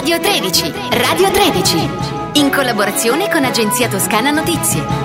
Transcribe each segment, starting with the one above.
Radio 13, Radio 13, in collaborazione con Agenzia Toscana Notizie.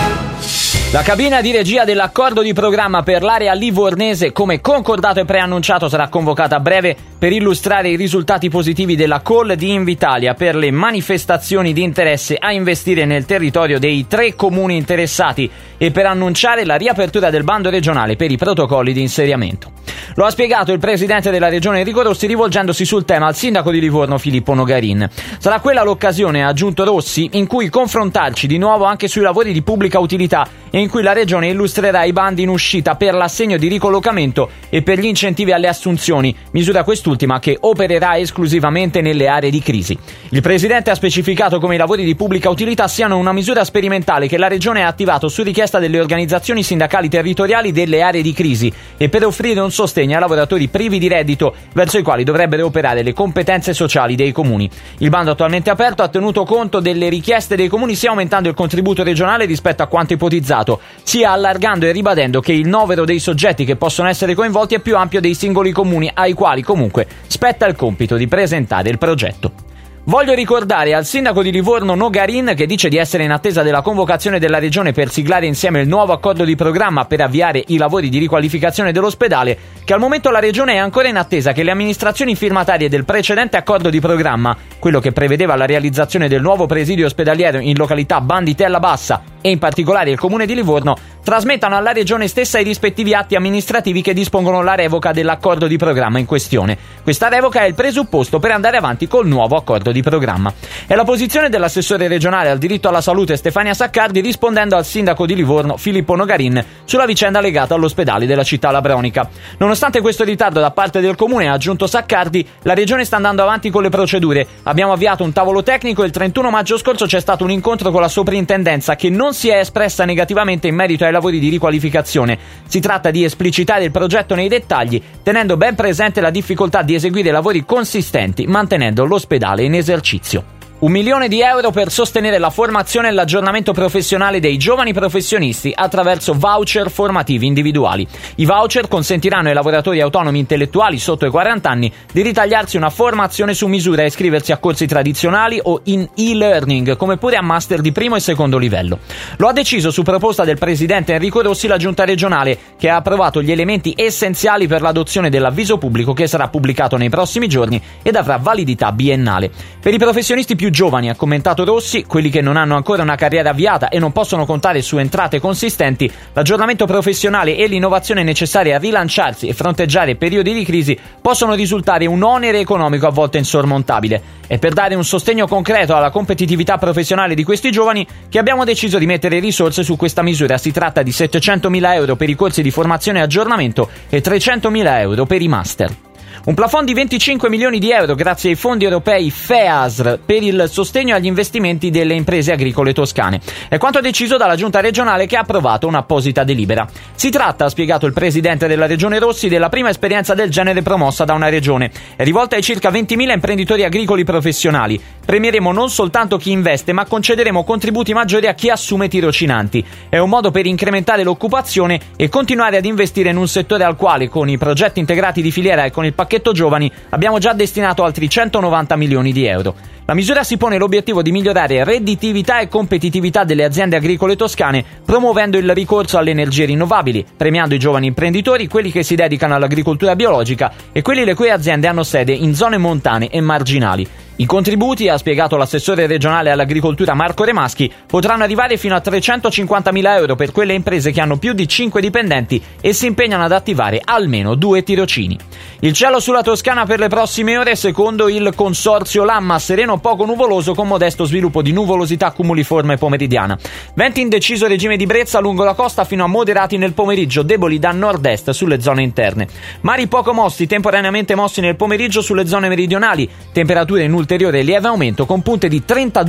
La cabina di regia dell'accordo di programma per l'area livornese, come concordato e preannunciato, sarà convocata a breve per illustrare i risultati positivi della call di Invitalia per le manifestazioni di interesse a investire nel territorio dei 3 comuni interessati e per annunciare la riapertura del bando regionale per i protocolli di insediamento. Lo ha spiegato il presidente della regione Enrico Rossi rivolgendosi sul tema al sindaco di Livorno Filippo Nogarin. Sarà quella l'occasione, ha aggiunto Rossi, in cui confrontarci di nuovo anche sui lavori di pubblica utilità e in cui la regione illustrerà i bandi in uscita per l'assegno di ricollocamento e per gli incentivi alle assunzioni, misura quest'ultima che opererà esclusivamente nelle aree di crisi. Il presidente ha specificato come i lavori di pubblica utilità siano una misura sperimentale che la regione ha attivato su richiesta delle organizzazioni sindacali territoriali delle aree di crisi e per offrire un sostegno ai lavoratori privi di reddito verso i quali dovrebbero operare le competenze sociali dei comuni. Il bando attualmente aperto ha tenuto conto delle richieste dei comuni sia aumentando il contributo regionale rispetto a quanto ipotizzato, sia allargando e ribadendo che il novero dei soggetti che possono essere coinvolti è più ampio dei singoli comuni ai quali comunque spetta il compito di presentare il progetto. Voglio ricordare al sindaco di Livorno Nogarin, che dice di essere in attesa della convocazione della regione per siglare insieme il nuovo accordo di programma per avviare i lavori di riqualificazione dell'ospedale, che al momento la regione è ancora in attesa che le amministrazioni firmatarie del precedente accordo di programma, quello che prevedeva la realizzazione del nuovo presidio ospedaliero in località Banditella Bassa e in particolare il comune di Livorno, trasmettano alla regione stessa i rispettivi atti amministrativi che dispongono la revoca dell'accordo di programma in questione. Questa revoca è il presupposto per andare avanti col nuovo accordo di programma. È la posizione dell'assessore regionale al diritto alla salute Stefania Saccardi rispondendo al sindaco di Livorno Filippo Nogarin sulla vicenda legata all'ospedale della città labronica. Nonostante questo ritardo da parte del comune, ha aggiunto Saccardi, la regione sta andando avanti con le procedure. Abbiamo avviato un tavolo tecnico e il 31 maggio scorso c'è stato un incontro con la soprintendenza che non si è espressa negativamente in merito ai lavori di riqualificazione. Si tratta di esplicitare il progetto nei dettagli, tenendo ben presente la difficoltà di eseguire lavori consistenti, mantenendo l'ospedale in esercizio. 1 milione di euro per sostenere la formazione e l'aggiornamento professionale dei giovani professionisti attraverso voucher formativi individuali. I voucher consentiranno ai lavoratori autonomi intellettuali sotto i 40 anni di ritagliarsi una formazione su misura e iscriversi a corsi tradizionali o in e-learning, come pure a master di primo e secondo livello. Lo ha deciso su proposta del presidente Enrico Rossi la giunta regionale, che ha approvato gli elementi essenziali per l'adozione dell'avviso pubblico che sarà pubblicato nei prossimi giorni ed avrà validità biennale. Per i professionisti più giovani, ha commentato Rossi, quelli che non hanno ancora una carriera avviata e non possono contare su entrate consistenti, l'aggiornamento professionale e l'innovazione necessaria a rilanciarsi e fronteggiare periodi di crisi possono risultare un onere economico a volte insormontabile. È per dare un sostegno concreto alla competitività professionale di questi giovani che abbiamo deciso di mettere risorse su questa misura. Si tratta di 700.000 euro per i corsi di formazione e aggiornamento e 300.000 euro per i master. Un plafond di 25 milioni di euro grazie ai fondi europei FEASR per il sostegno agli investimenti delle imprese agricole toscane. È quanto deciso dalla giunta regionale che ha approvato un'apposita delibera. Si tratta, ha spiegato il presidente della regione Rossi, della prima esperienza del genere promossa da una regione. È rivolta ai circa 20.000 imprenditori agricoli professionali. Premieremo non soltanto chi investe, ma concederemo contributi maggiori a chi assume tirocinanti. È un modo per incrementare l'occupazione e continuare ad investire in un settore al quale, con i progetti integrati di filiera e con il pacchetto giovani, abbiamo già destinato altri 190 milioni di euro. La misura si pone l'obiettivo di migliorare redditività e competitività delle aziende agricole toscane, promuovendo il ricorso alle energie rinnovabili, premiando i giovani imprenditori, quelli che si dedicano all'agricoltura biologica e quelli le cui aziende hanno sede in zone montane e marginali. I contributi, ha spiegato l'assessore regionale all'agricoltura Marco Remaschi, potranno arrivare fino a 350.000 euro per quelle imprese che hanno più di 5 dipendenti e si impegnano ad attivare almeno 2 tirocini. Il cielo sulla Toscana per le prossime ore secondo il consorzio Lamma, sereno poco nuvoloso con modesto sviluppo di nuvolosità cumuliforme pomeridiana. Venti in deciso regime di brezza lungo la costa fino a moderati nel pomeriggio, deboli da nord-est sulle zone interne. Mari poco mossi, temporaneamente mossi nel pomeriggio sulle zone meridionali, temperature in ulteriore lieve aumento con punte di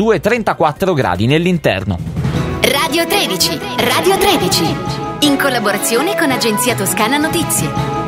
32-34 gradi nell'interno. Radio 13, Radio 13, in collaborazione con Agenzia Toscana Notizie.